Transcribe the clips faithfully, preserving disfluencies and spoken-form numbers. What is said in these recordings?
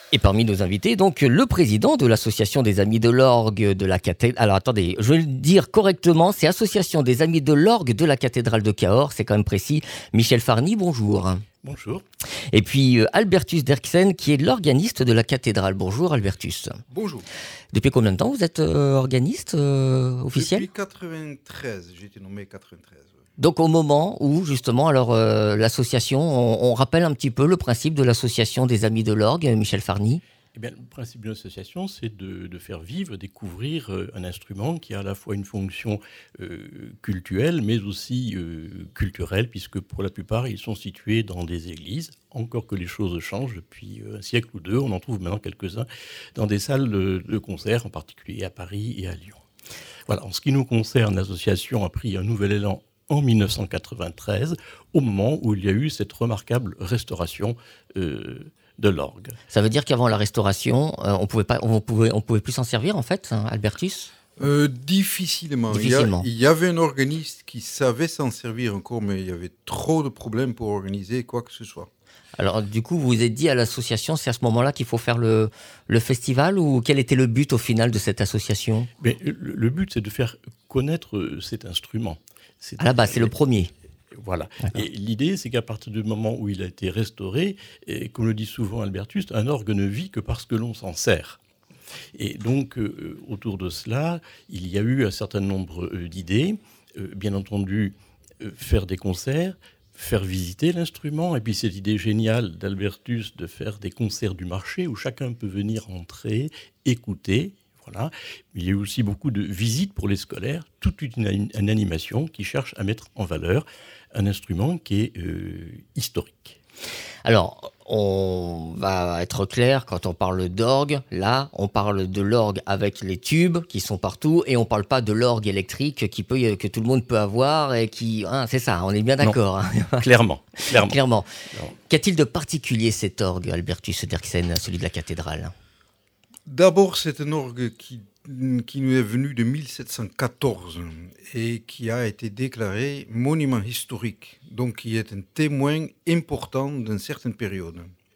Et parmi nos invités, donc, le président de l'association des Amis de l'Orgue de la cathédrale. Alors attendez, je vais le dire correctement, c'est Association des Amis de l'Orgue de la cathédrale de Cahors, c'est quand même précis. Michel Farny, bonjour. Bonjour. Et puis euh, Albertus Derksen, qui est l'organiste de la cathédrale. Bonjour Albertus. Bonjour. Depuis combien de temps vous êtes euh, organiste euh, officiel ? Depuis quatre-vingt-treize, j'ai été nommé quatre-vingt-treize. Ouais. Donc au moment où justement, alors euh, l'association, on, on rappelle un petit peu le principe de l'association des Amis de l'Orgue, Michel Farny. Eh bien, le principe de l'association, c'est de, de faire vivre, découvrir euh, un instrument qui a à la fois une fonction euh, cultuelle, mais aussi euh, culturelle, puisque pour la plupart, ils sont situés dans des églises. Encore que les choses changent depuis un siècle ou deux, on en trouve maintenant quelques-uns dans des salles de, de concert, en particulier à Paris et à Lyon. Voilà, en ce qui nous concerne, l'association a pris un nouvel élan en dix-neuf cent quatre-vingt-treize, au moment où il y a eu cette remarquable restauration euh, de l'orgue. Ça veut dire qu'avant la restauration, euh, on pouvait pas, on pouvait, on pouvait plus s'en servir en fait, hein, Albertus ? euh, difficilement. Difficilement. Il y, a, il y avait un organiste qui savait s'en servir encore, mais il y avait trop de problèmes pour organiser quoi que ce soit. Alors du coup, vous vous êtes dit à l'association, c'est à ce moment-là qu'il faut faire le, le festival, ou quel était le but au final de cette association ? Mais le, le but, c'est de faire connaître cet instrument. À la base, c'est le premier. Voilà. D'accord. Et l'idée, c'est qu'à partir du moment où il a été restauré, et comme le dit souvent Albertus, un orgue ne vit que parce que l'on s'en sert. Et donc, euh, autour de cela, il y a eu un certain nombre euh, d'idées. Euh, bien entendu, euh, faire des concerts, faire visiter l'instrument, et puis cette idée géniale d'Albertus de faire des concerts du marché où chacun peut venir entrer, écouter. Voilà. Il y a eu aussi beaucoup de visites pour les scolaires, toute une, une animation qui cherche à mettre en valeur un instrument qui est euh, historique. Alors, on va être clair, quand on parle d'orgue, là, on parle de l'orgue avec les tubes qui sont partout, et on ne parle pas de l'orgue électrique qui peut, que tout le monde peut avoir, et qui... Hein, c'est ça, on est bien d'accord. Hein. Clairement, clairement. Clairement. Qu'a-t-il de particulier cet orgue, Albertus Derksen, celui de la cathédrale ? D'abord, c'est un orgue qui, qui nous est venu de mille sept cent quatorze et qui a été déclaré monument historique, donc qui est un témoin important d'une certaine période.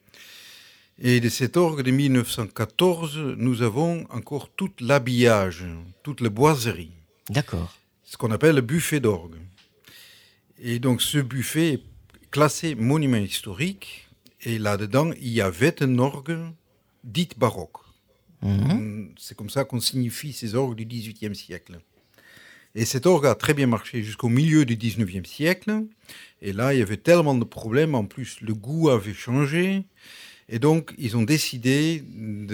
Et de cet orgue de mille neuf cent quatorze, nous avons encore tout l'habillage, toute la boiserie. D'accord. Ce qu'on appelle le buffet d'orgue. Et donc ce buffet est classé monument historique, et là-dedans, il y avait un orgue dit baroque. Mmh. C'est comme ça qu'on signifie ces orgues du dix-huitième siècle. Et cet orgue a très bien marché jusqu'au milieu du dix-neuvième siècle. Et là, il y avait tellement de problèmes. En plus, le goût avait changé. Et donc, ils ont décidé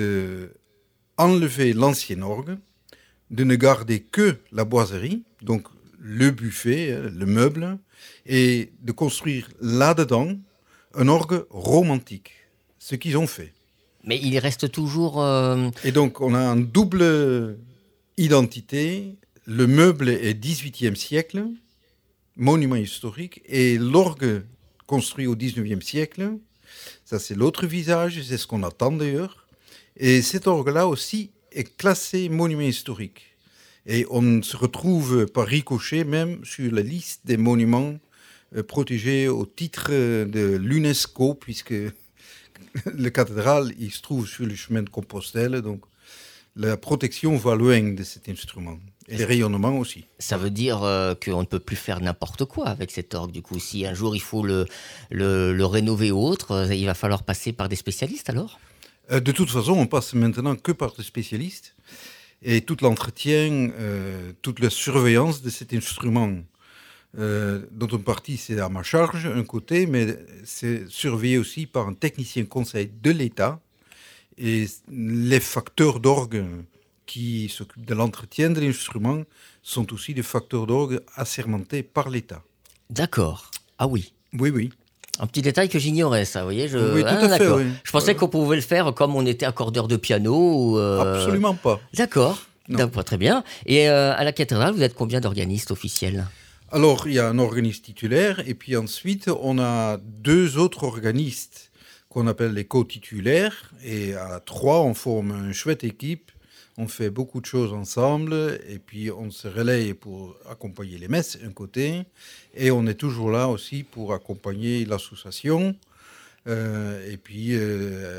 d'enlever l'ancien orgue, de ne garder que la boiserie, donc le buffet, le meuble, et de construire là-dedans un orgue romantique. Ce qu'ils ont fait. Mais il reste toujours... Euh... Et donc, on a une double identité. Le meuble est dix-huitième siècle, monument historique, et l'orgue construit au dix-neuvième siècle, ça c'est l'autre visage, c'est ce qu'on attend d'ailleurs. Et cet orgue-là aussi est classé monument historique. Et on se retrouve par ricochet même sur la liste des monuments euh, protégés au titre de l'UNESCO, puisque... La cathédrale, il se trouve sur le chemin de Compostelle, donc la protection va loin de cet instrument. Et les rayonnements aussi. Ça veut dire euh, qu'on ne peut plus faire n'importe quoi avec cet orgue, du coup. Si un jour il faut le, le, le rénover ou autre, euh, il va falloir passer par des spécialistes alors ? euh, De toute façon, on passe maintenant que par des spécialistes. Et tout l'entretien, euh, toute la surveillance de cet instrument, Euh, dont une partie c'est à ma charge, un côté, mais c'est surveillé aussi par un technicien conseil de l'État. Et les facteurs d'orgue qui s'occupent de l'entretien de l'instrument sont aussi des facteurs d'orgue assermentés par l'État. D'accord. Ah oui. Oui, oui. Un petit détail que j'ignorais, ça, vous voyez. Je... Oui, tout ah, à fait, oui. Je pensais ouais. qu'on pouvait le faire comme on était accordeur de piano. Ou, euh... Absolument pas. D'accord. D'accord, très bien. Et euh, à la cathédrale, vous êtes combien d'organistes officiels ? Alors, il y a un organiste titulaire, et puis ensuite, on a deux autres organistes qu'on appelle les co-titulaires, et à trois, on forme une chouette équipe, on fait beaucoup de choses ensemble, et puis on se relaye pour accompagner les messes, d'un côté, et on est toujours là aussi pour accompagner l'association, euh, et puis euh,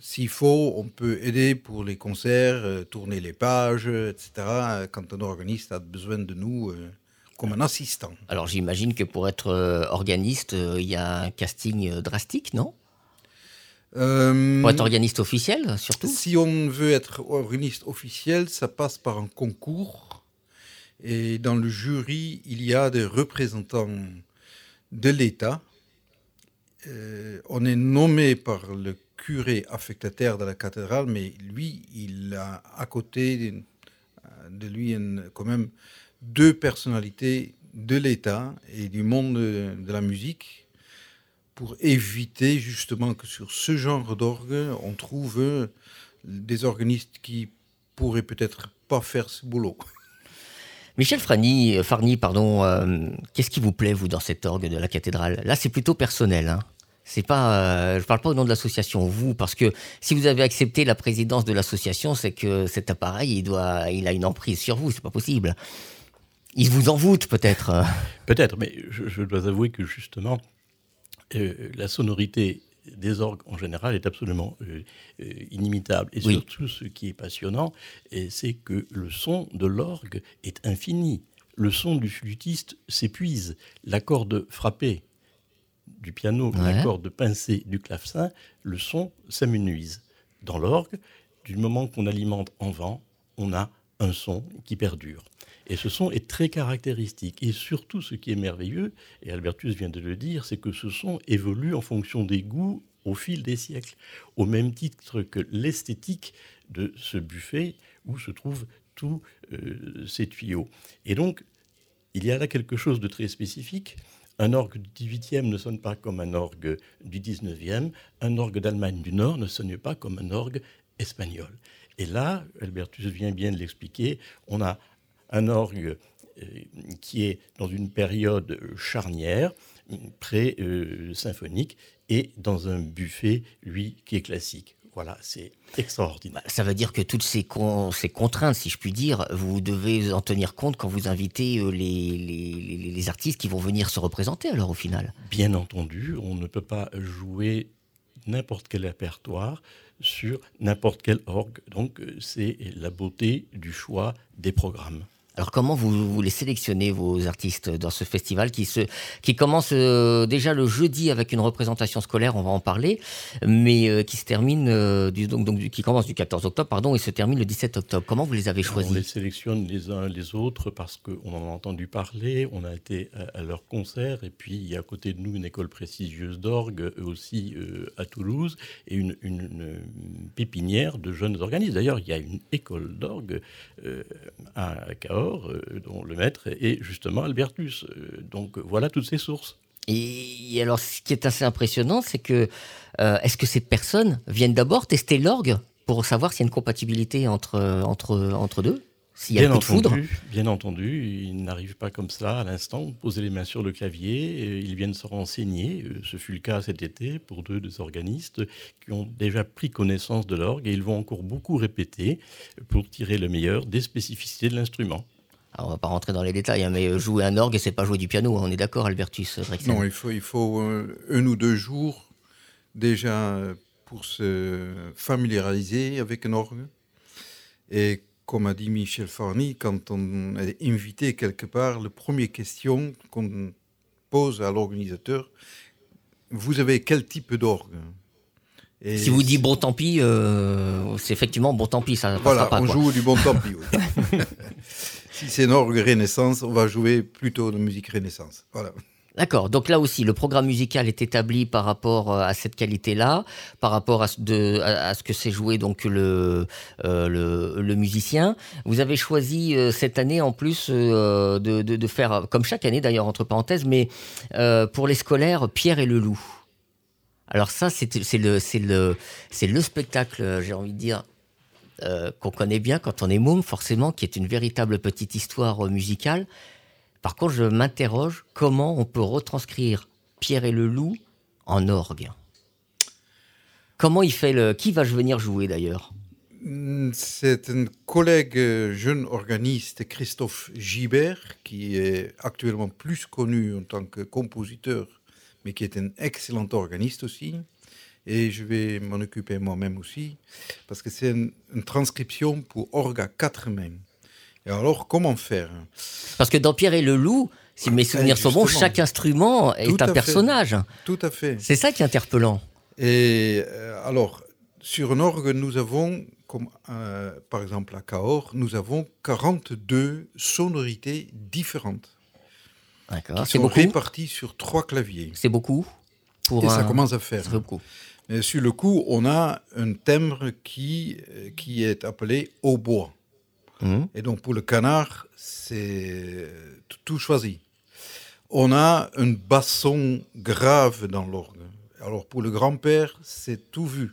s'il faut, on peut aider pour les concerts, euh, tourner les pages, et cetera, quand un organiste a besoin de nous euh, comme un assistant. Alors j'imagine que pour être euh, organiste, euh, il y a un casting euh, drastique, non? Euh, Pour être organiste officiel, surtout? Si on veut être organiste officiel, ça passe par un concours. Et dans le jury, il y a des représentants de l'État. Euh, on est nommé par le curé affectataire de la cathédrale, mais lui, il a à côté de lui une, quand même deux personnalités de l'État et du monde de, de la musique pour éviter justement que sur ce genre d'orgue, on trouve euh, des organistes qui pourraient peut-être pas faire ce boulot. Michel Farny, Farny pardon, euh, qu'est-ce qui vous plaît, vous, dans cet orgue de la cathédrale? Là, c'est plutôt personnel, hein. C'est pas, euh, je parle pas au nom de l'association, vous, parce que si vous avez accepté la présidence de l'association, c'est que cet appareil, il doit, il a une emprise sur vous, c'est pas possible. Il vous envoûte peut-être. Peut-être, mais je, je dois avouer que justement, euh, la sonorité des orgues en général est absolument euh, euh, inimitable. Et Oui. surtout, ce qui est passionnant, et c'est que le son de l'orgue est infini. Le son du flûtiste s'épuise. La corde frappée du piano, Ouais. la corde pincée du clavecin, le son s'amenuise. Dans l'orgue, du moment qu'on alimente en vent, on a un son qui perdure. Et ce son est très caractéristique. Et surtout, ce qui est merveilleux, et Albertus vient de le dire, c'est que ce son évolue en fonction des goûts au fil des siècles, au même titre que l'esthétique de ce buffet où se trouvent tous euh, ces tuyaux. Et donc, il y a là quelque chose de très spécifique. Un orgue du dix-huitième ne sonne pas comme un orgue du dix-neuvième. Un orgue d'Allemagne du Nord ne sonne pas comme un orgue espagnol. Et là, Albertus vient bien de l'expliquer, on a un orgue euh, qui est dans une période charnière, pré-symphonique, et dans un buffet, lui, qui est classique. Voilà, c'est extraordinaire. Ça veut dire que toutes ces, con- ces contraintes, si je puis dire, vous devez en tenir compte quand vous invitez euh, les, les, les, les artistes qui vont venir se représenter, alors, au final. Bien entendu, on ne peut pas jouer n'importe quel répertoire sur n'importe quel orgue. Donc, c'est la beauté du choix des programmes. Alors, comment vous, vous les sélectionnez, vos artistes, dans ce festival qui, se, qui commence euh, déjà le jeudi avec une représentation scolaire, on va en parler, mais euh, qui se termine, euh, du, donc, donc, qui commence du quatorze octobre, pardon, et se termine le dix-sept octobre. Comment vous les avez choisis? On les sélectionne les uns les autres parce qu'on en a entendu parler, on a été à, à leur concert, et puis il y a à côté de nous une école prestigieuse d'orgue, eux aussi euh, à Toulouse, et une, une, une pépinière de jeunes organismes. D'ailleurs, il y a une école d'orgue euh, à Cahors, dont le maître est justement Albertus. Donc voilà toutes ces sources. Et alors, ce qui est assez impressionnant, c'est que euh, est-ce que ces personnes viennent d'abord tester l'orgue pour savoir s'il y a une compatibilité entre, entre, entre deux? S'il y a Bien un coup de foudre? entendu, bien entendu, ils n'arrivent pas comme ça à l'instant, poser les mains sur le clavier, ils viennent se renseigner. Ce fut le cas cet été pour deux des organistes qui ont déjà pris connaissance de l'orgue et ils vont encore beaucoup répéter pour tirer le meilleur des spécificités de l'instrument. Alors, on va pas rentrer dans les détails, hein, mais jouer un orgue, c'est pas jouer du piano, hein, on est d'accord, Albertus Brexen? Non, il faut, il faut euh, un ou deux jours déjà pour se familiariser avec un orgue. Et comme a dit Michel Farny, quand on est invité quelque part, la première question qu'on pose à l'organisateur, vous avez quel type d'orgue? Et si vous dites bon tant pis, euh, c'est effectivement bon tant pis, ça ne voilà, passera pas. On quoi. joue du bon tant pis. Oui. Si c'est un orgue Renaissance, on va jouer plutôt de musique Renaissance. Voilà. D'accord, donc là aussi, le programme musical est établi par rapport à cette qualité-là, par rapport à ce, de, à, à ce que c'est joué donc le, euh, le, le musicien. Vous avez choisi euh, cette année en plus euh, de, de, de faire, comme chaque année d'ailleurs, entre parenthèses, mais euh, pour les scolaires, Pierre et le loup. Alors ça, c'est, c'est, le, c'est, le, c'est le spectacle, j'ai envie de dire, euh, qu'on connaît bien quand on est môme, forcément, qui est une véritable petite histoire euh, musicale. Par contre, je m'interroge comment on peut retranscrire Pierre et le loup en orgue. Comment il fait le... Qui va venir jouer d'ailleurs? C'est un collègue jeune organiste, Christophe Gibert, qui est actuellement plus connu en tant que compositeur, mais qui est un excellent organiste aussi, et je vais m'en occuper moi-même aussi, parce que c'est une, une transcription pour orgue à quatre mains. Et alors, comment faire? Parce que dans Pierre et le Loup, si mes souvenirs sont bons, chaque instrument est un personnage. Tout à fait. C'est ça qui est interpellant. Et euh, alors, sur un orgue, nous avons, comme euh, par exemple à Cahors, nous avons quarante-deux sonorités différentes. D'accord. Qui C'est sont beaucoup. réparties sur trois claviers. C'est beaucoup. Pour Et un... ça commence à faire. Ça fait beaucoup. Mais sur le coup, on a un timbre qui, qui est appelé hautbois. Mmh. Et donc pour le canard, c'est tout choisi. On a un basson grave dans l'orgue. Alors pour le grand-père, c'est tout vu.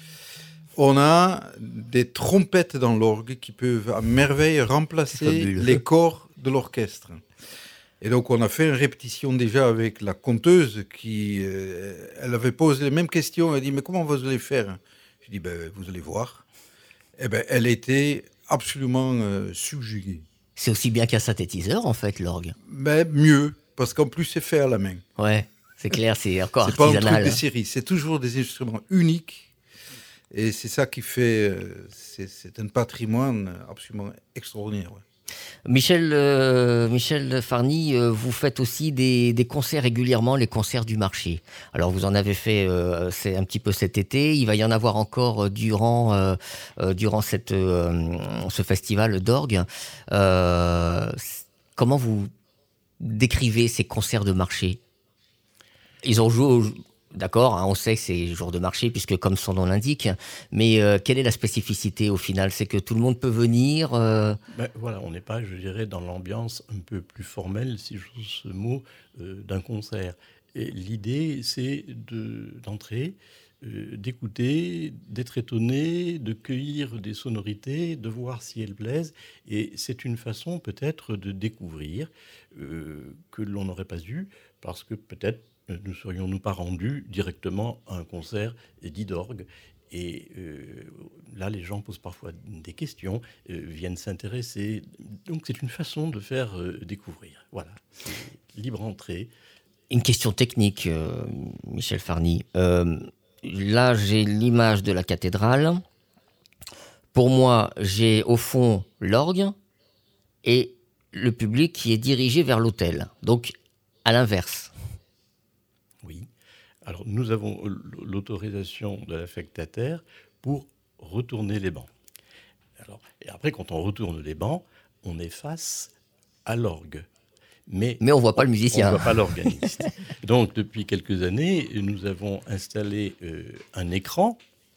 On a des trompettes dans l'orgue qui peuvent à merveille remplacer les corps de l'orchestre. Et donc on a fait une répétition déjà avec la conteuse qui, euh, elle avait posé les mêmes questions. Elle a dit, mais comment vous allez faire? Je dis, ben, vous allez voir. Eh ben, elle était absolument euh, subjuguée. C'est aussi bien qu'un synthétiseur, en fait, l'orgue. Mais mieux, parce qu'en plus, c'est fait à la main. Ouais, c'est clair, c'est encore c'est artisanal. C'est pas un truc de série, c'est toujours des instruments uniques. Et c'est ça qui fait... Euh, c'est, c'est un patrimoine absolument extraordinaire. Ouais. Michel, euh, Michel Farny, euh, vous faites aussi des, des concerts régulièrement, les concerts du marché. Alors vous en avez fait euh, c'est un petit peu cet été, il va y en avoir encore durant, euh, euh, durant cette, euh, ce festival d'orgue. Euh, comment vous décrivez ces concerts de marché? Ils ont joué au... D'accord, hein, on sait que c'est jour de marché, puisque comme son nom l'indique, mais euh, quelle est la spécificité au final? C'est que tout le monde peut venir euh... ben, voilà, on n'est pas, je dirais, dans l'ambiance un peu plus formelle, si j'ose ce mot, euh, d'un concert. Et l'idée, c'est de, d'entrer, euh, d'écouter, d'être étonné, de cueillir des sonorités, de voir si elles plaisent. Et c'est une façon peut-être de découvrir euh, que l'on n'aurait pas eu, parce que peut-être nous serions-nous pas rendus directement à un concert dit d'orgue. Et euh, là, les gens posent parfois des questions, euh, viennent s'intéresser. Donc, c'est une façon de faire euh, découvrir. Voilà, c'est libre entrée. Une question technique, euh, Michel Farny. Euh, là, j'ai l'image de la cathédrale. Pour moi, j'ai au fond l'orgue et le public qui est dirigé vers l'autel. Donc, à l'inverse. Oui. Alors, nous avons l'autorisation de l'affectataire pour retourner les bancs. Alors, et après, quand on retourne les bancs, on est face à l'orgue. Mais, Mais on ne voit pas le musicien. On ne voit pas l'organiste. Donc, depuis quelques années, nous avons installé euh, un écran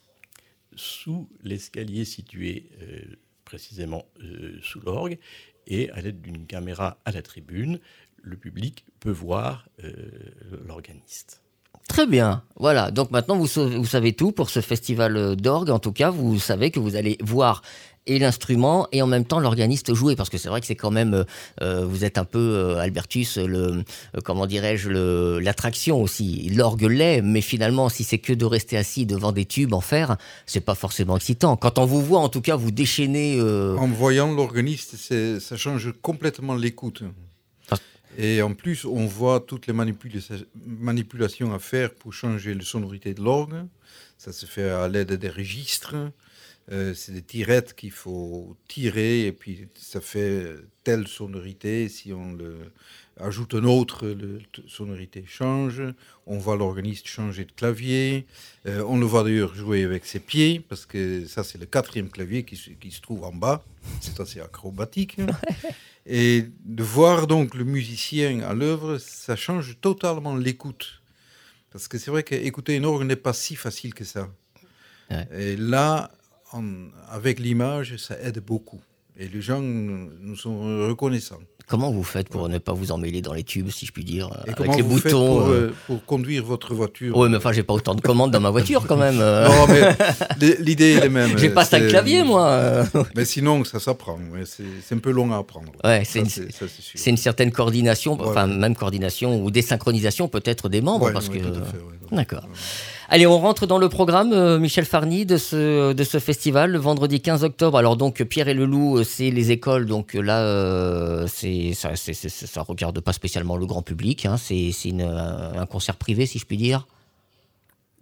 sous l'escalier situé euh, précisément euh, sous l'orgue. Et à l'aide d'une caméra à la tribune, le public peut voir euh, l'organiste. Très bien, voilà. Donc maintenant, vous, vous savez tout pour ce festival d'orgue. En tout cas, vous savez que vous allez voir et l'instrument et en même temps l'organiste jouer. Parce que c'est vrai que c'est quand même, euh, vous êtes un peu, euh, Albertus, le, euh, comment dirais-je, le, l'attraction aussi. L'orgue l'est, mais finalement, si c'est que de rester assis devant des tubes en fer, c'est pas forcément excitant. Quand on vous voit, en tout cas, vous déchaînez... Euh... En voyant l'organiste, c'est, ça change complètement l'écoute. Et en plus, on voit toutes les manipula- manipulations à faire pour changer la sonorité de l'orgue. Ça se fait à l'aide des registres. Euh, c'est des tirettes qu'il faut tirer et puis ça fait telle sonorité. Si on le ajoute un autre, la sonorité change. On voit l'organiste changer de clavier. Euh, on le voit d'ailleurs jouer avec ses pieds parce que ça, c'est le quatrième clavier qui se, qui se trouve en bas. C'est assez acrobatique. Et de voir donc le musicien à l'œuvre, ça change totalement l'écoute. Parce que c'est vrai qu'écouter une orgue n'est pas si facile que ça. Ouais. Et là, en, avec l'image, ça aide beaucoup. Et les gens nous sont reconnaissants. Comment vous faites pour ouais. ne pas vous emmêler dans les tubes, si je puis dire, et avec comment les vous boutons faites pour, euh... pour conduire votre voiture? Oui, mais enfin, j'ai pas autant de commandes dans ma voiture quand même. Non, mais l'idée est la même. J'ai pas cinq claviers, moi. Mais sinon, ça s'apprend. C'est, c'est un peu long à apprendre. Ouais, c'est, ça, une, c'est, ça, c'est, c'est une certaine coordination, enfin, ouais. même coordination ou désynchronisation peut-être des membres. Ouais, parce ouais, que... tout à fait, ouais, D'accord. Ouais. Allez, on rentre dans le programme, euh, Michel Farny, de ce, de ce festival, le vendredi quinze octobre. Alors donc, Pierre et le Loup, c'est les écoles, donc là, euh, c'est, ça, c'est, c'est, ça regarde pas spécialement le grand public, hein, c'est, c'est une, un concert privé, si je puis dire.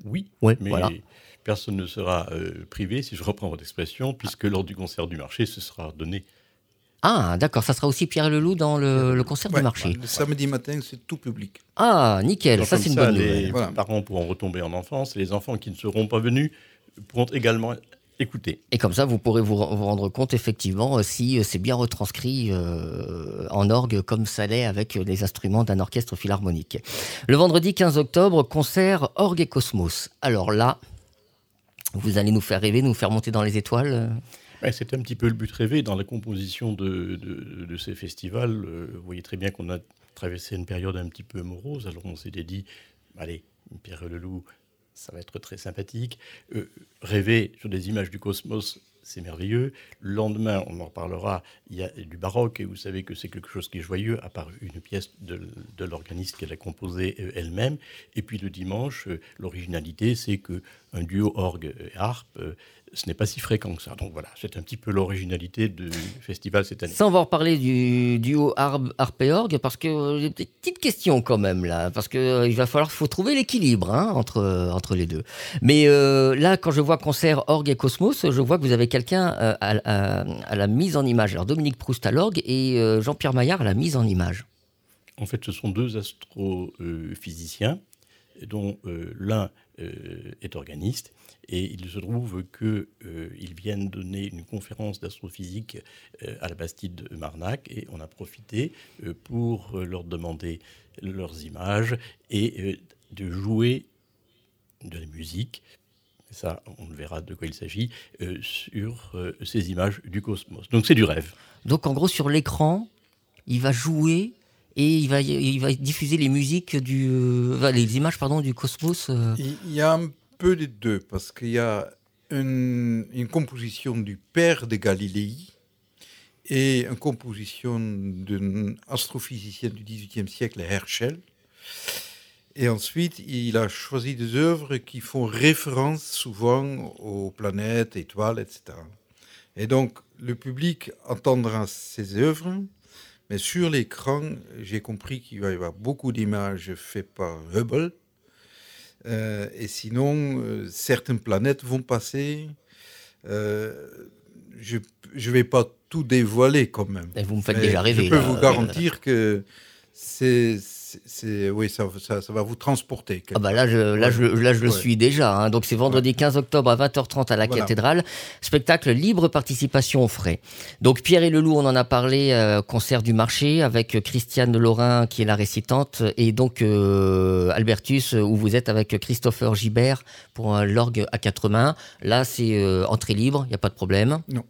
oui, Ouais, mais voilà. personne ne sera euh, privé, si je reprends votre expression, puisque lors du concert du marché, ce sera donné. Ah, d'accord, ça sera aussi Pierre et le Loup dans le, le concert Ouais, du marché. le samedi matin, c'est tout public. Ah, nickel, Donc, ça comme c'est une ça, bonne les nouvelle. Voilà. parents pourront retomber en enfance, et les enfants qui ne seront pas venus pourront également écouter. Et comme ça, vous pourrez vous, vous rendre compte effectivement euh, si euh, c'est bien retranscrit euh, en orgue comme ça l'est avec les instruments d'un orchestre philharmonique. Le vendredi quinze octobre, concert Orgue et Cosmos. Alors là, vous allez nous faire rêver, nous faire monter dans les étoiles. Ouais, c'était un petit peu le but rêvé dans la composition de, de, de ces festivals. Euh, vous voyez très bien qu'on a traversé une période un petit peu morose, alors on s'était dit, allez, Pierre et le Loup, ça va être très sympathique. Euh, rêver sur des images du cosmos, c'est merveilleux. Le lendemain, on en reparlera, il y a du baroque, et vous savez que c'est quelque chose qui est joyeux, à part une pièce de, de l'organiste qu'elle a composée euh, elle-même. Et puis le dimanche, euh, l'originalité, c'est qu'un duo orgue et harpe, euh, ce n'est pas si fréquent que ça. Donc voilà, c'est un petit peu l'originalité du festival cette année. Ça, on va reparler du duo harpe et orgue, parce que euh, j'ai des petites questions quand même là, parce qu'il euh, va falloir faut trouver l'équilibre hein, entre, euh, entre les deux. Mais euh, là, quand je vois concert orgue et Cosmos, je vois que vous avez quelqu'un euh, à, à, à la mise en image. Alors Dominique Proust à l'orgue et euh, Jean-Pierre Maillard à la mise en image. En fait, ce sont deux astrophysiciens, euh, dont euh, l'un euh, est organiste. Et il se trouve qu'ils euh, viennent donner une conférence d'astrophysique euh, à la Bastide de Marnac, et on a profité euh, pour euh, leur demander leurs images et euh, de jouer de la musique, ça on verra de quoi il s'agit, euh, sur euh, ces images du cosmos. Donc c'est du rêve. Donc en gros sur l'écran, il va jouer et il va, il va diffuser les musiques du, euh, les images pardon du cosmos. Euh... Il y a un peu des deux, parce qu'il y a une, une composition du père de Galilée et une composition d'un astrophysicien du dix-huitième siècle, Herschel. Et ensuite, il a choisi des œuvres qui font référence souvent aux planètes, étoiles, et cetera. Et donc, le public entendra ces œuvres, mais sur l'écran, j'ai compris qu'il va y avoir beaucoup d'images faites par Hubble. Euh, et sinon, euh, certaines planètes vont passer. Euh, je ne vais pas tout dévoiler quand même. Et vous me faites mais déjà rêver. Je peux là. vous garantir que c'est, c'est, c'est, oui, ça, ça, ça va vous transporter. Ah bah là, je, là, ouais. je, là, je le ouais. suis déjà. Hein. Donc c'est vendredi ouais. quinze octobre à vingt heures trente à la voilà. cathédrale. Spectacle libre participation aux frais. Donc Pierre et le Loup, on en a parlé, euh, concert du marché avec Christiane Laurin qui est la récitante et donc euh, Albertus où vous êtes avec Christopher Gibert pour euh, l'orgue à quatre mains. Là, c'est euh, entrée libre, il n'y a pas de problème. Non.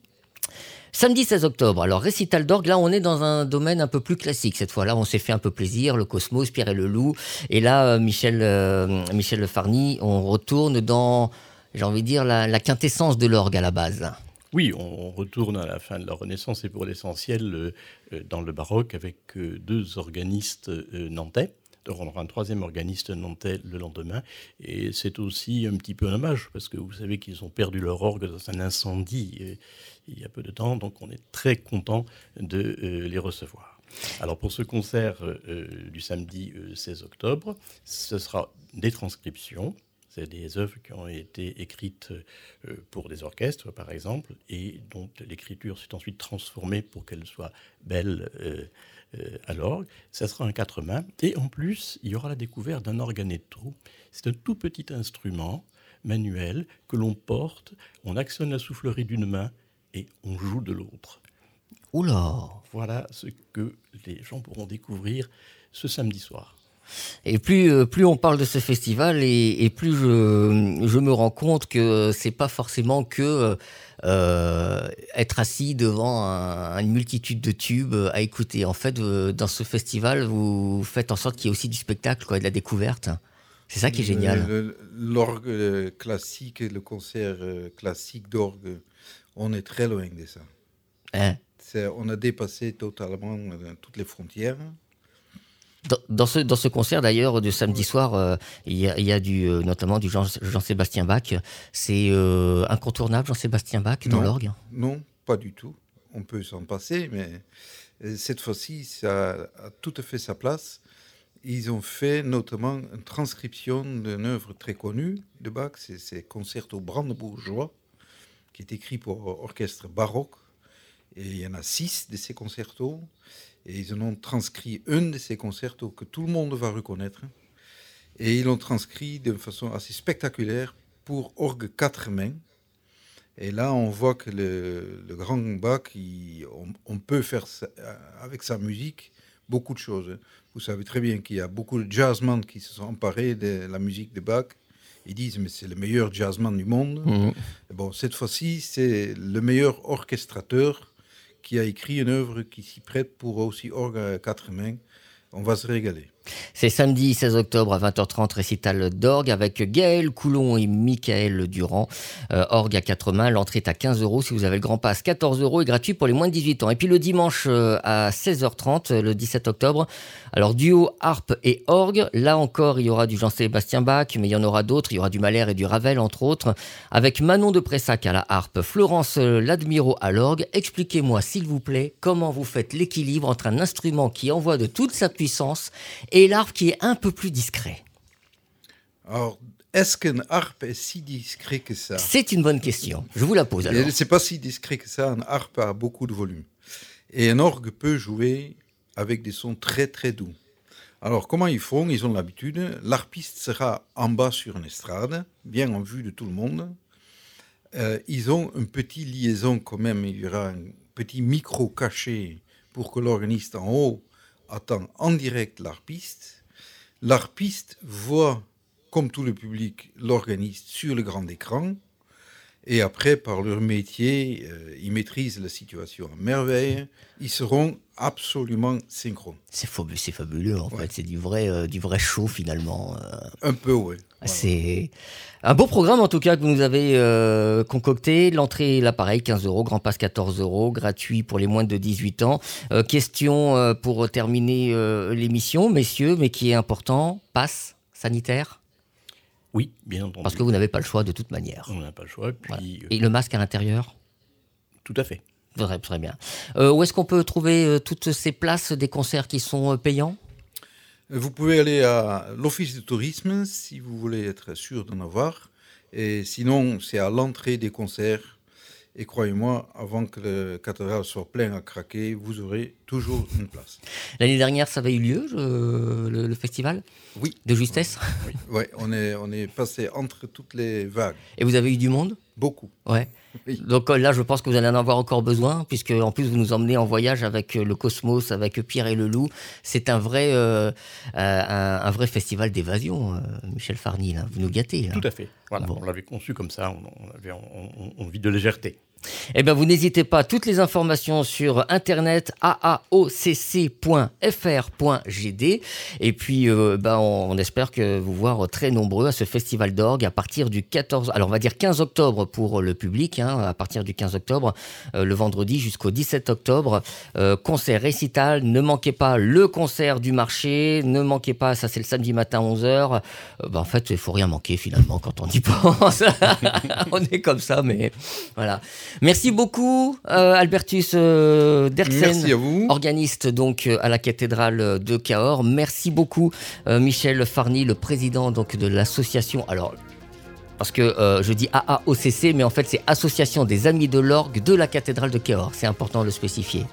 Samedi seize octobre, alors récital d'orgue, là on est dans un domaine un peu plus classique cette fois-là, on s'est fait un peu plaisir, le Cosmos, Pierre et le Loup, et là Michel, euh, Michel Lefarny, on retourne dans, j'ai envie de dire, la, la quintessence de l'orgue à la base. Oui, on retourne à la fin de la Renaissance et pour l'essentiel euh, dans le baroque avec euh, deux organistes euh, nantais. Donc on aura un troisième organiste nantais le lendemain. Et c'est aussi un petit peu un hommage, parce que vous savez qu'ils ont perdu leur orgue dans un incendie euh, il y a peu de temps. Donc on est très content de euh, les recevoir. Alors pour ce concert euh, du samedi euh, seize octobre, ce sera des transcriptions. C'est des œuvres qui ont été écrites euh, pour des orchestres, par exemple, et dont l'écriture s'est ensuite transformée pour qu'elle soit belle euh, euh, à l'orgue. Ça sera un quatre mains. Et en plus, il y aura la découverte d'un organetto. C'est un tout petit instrument manuel que l'on porte, on actionne la soufflerie d'une main et on joue de l'autre. Oula! Voilà ce que les gens pourront découvrir ce samedi soir. Et plus, euh, plus on parle de ce festival et, et plus je, je me rends compte que c'est pas forcément que euh, être assis devant un, une multitude de tubes à écouter. En fait, euh, dans ce festival, vous faites en sorte qu'il y ait aussi du spectacle, quoi, et de la découverte. C'est ça qui est génial. Le, le, l'orgue classique, le concert classique d'orgue, on est très loin de ça. Hein? C'est, on a dépassé totalement toutes les frontières. Dans, dans, ce, dans ce concert d'ailleurs de samedi soir, euh, il y a, il y a du, euh, notamment du Jean, Jean-Sébastien Bach. C'est euh, incontournable, Jean-Sébastien Bach, dans non, l'orgue? Non, pas du tout. On peut s'en passer, mais cette fois-ci, ça a tout à fait sa place. ils ont fait notamment une transcription d'une œuvre très connue de Bach, c'est ses concertos brandebourgeois, qui est écrit pour orchestre baroque. Et il y en a six de ces concertos. Et ils en ont transcrit un de ces concertos que tout le monde va reconnaître. Et ils l'ont transcrit d'une façon assez spectaculaire pour orgue quatre mains. Et là, on voit que le, le grand Bach, il, on, on peut faire ça, avec sa musique beaucoup de choses. Vous savez très bien qu'il y a beaucoup de jazzmen qui se sont emparés de la musique de Bach. Ils disent, mais c'est le meilleur jazzman du monde. Mmh. Bon, cette fois-ci, c'est le meilleur orchestrateur qui a écrit une œuvre qui s'y prête pour aussi orgue à quatre mains. On va se régaler. C'est samedi seize octobre à vingt heures trente, récital d'orgue avec Gaël Coulon et Michael Durand. Euh, orgue à quatre mains, l'entrée est à quinze euros. Si vous avez le grand pass, quatorze euros et gratuit pour les moins de dix-huit ans. Et puis le dimanche euh, à seize heures trente, le dix-sept octobre, alors duo harpe et orgue. Là encore, il y aura du Jean-Sébastien Bach, mais il y en aura d'autres. Il y aura du Mahler et du Ravel, entre autres, avec Manon de Pressac à la harpe, Florence Ladmiro à l'orgue. Expliquez-moi, s'il vous plaît, comment vous faites l'équilibre entre un instrument qui envoie de toute sa puissance et l'harpe qui est un peu plus discret. Alors, est-ce qu'une harpe est si discret que ça? C'est une bonne question. Je vous la pose alors. C'est pas si discret que ça. Une harpe a beaucoup de volume. Et un orgue peut jouer avec des sons très très doux. Alors, comment ils font? Ils ont l'habitude. L'harpiste sera en bas sur une estrade, bien en vue de tout le monde. Euh, ils ont une petite liaison quand même. Il y aura un petit micro caché pour que l'organiste en haut attend en direct l'harpiste. L'harpiste voit, comme tout le public, l'organiste sur le grand écran. Et après, par leur métier, euh, ils maîtrisent la situation à merveille. Ils seront absolument synchrones. C'est fabuleux, c'est fabuleux en ouais. fait. C'est du vrai, euh, du vrai show finalement. Euh, Un peu, oui. C'est un beau programme en tout cas que vous nous avez euh, concocté. L'entrée, là pareil, quinze euros, grand pass quatorze euros, gratuit pour les moins de dix-huit ans. Euh, question euh, pour terminer euh, l'émission, messieurs, mais qui est important, pass sanitaire? Oui, bien entendu. Parce que vous n'avez pas le choix de toute manière. On n'a pas le choix. Puis, voilà. euh... Et le masque à l'intérieur? Tout à fait. Très, très bien. Euh, où est-ce qu'on peut trouver euh, toutes ces places des concerts qui sont euh, payants? Vous pouvez aller à l'office de tourisme si vous voulez être sûr d'en avoir. Et sinon, c'est à l'entrée des concerts. Et croyez-moi, avant que le cathédrale soit plein à craquer, vous aurez toujours une place. L'année dernière, ça avait eu lieu, le, le, le festival? Oui. De justesse? Oui, oui. on, est, on est passé entre toutes les vagues. Et vous avez eu du monde? Beaucoup. Ouais. Oui. Donc là, je pense que vous allez en avoir encore besoin, puisque en plus vous nous emmenez en voyage avec le Cosmos, avec Pierre et le Loup. C'est un vrai, euh, un, un vrai festival d'évasion, euh, Michel Farny. Là. Vous nous gâtez. Là. Tout à fait. Voilà. Bon. On l'avait conçu comme ça. On, on avait envie de légèreté. Eh bien, vous n'hésitez pas. Toutes les informations sur internet a a o c c point f r point g d. Et puis, euh, ben, on, on espère que vous voir très nombreux à ce festival d'orgue à partir du quatorze, alors on va dire quinze octobre pour le public, hein, à partir du quinze octobre, euh, le vendredi jusqu'au dix-sept octobre. Euh, concert récital. Ne manquez pas le concert du marché. Ne manquez pas, ça c'est le samedi matin à onze heures. Euh, ben, en fait, il ne faut rien manquer finalement quand on y pense. On est comme ça, mais voilà. Merci beaucoup, euh, Albertus euh, Derksen. Merci à vous. Organiste donc à la cathédrale de Cahors. Merci beaucoup, euh, Michel Farny, le président donc de l'association. Alors, parce que euh, je dis A A O C C, mais en fait c'est Association des Amis de l'Orgue de la cathédrale de Cahors. C'est important de le spécifier.